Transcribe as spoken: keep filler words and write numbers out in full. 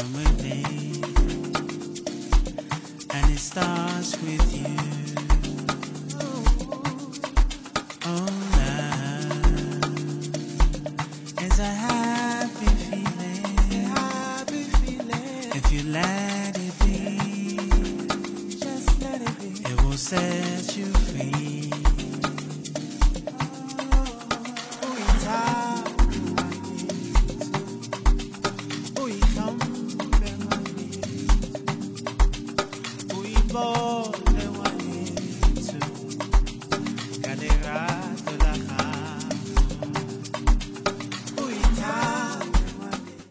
come with me, and it starts with you. Oh, love is a happy feeling, happy feeling. If you let it be, just let it be, it will set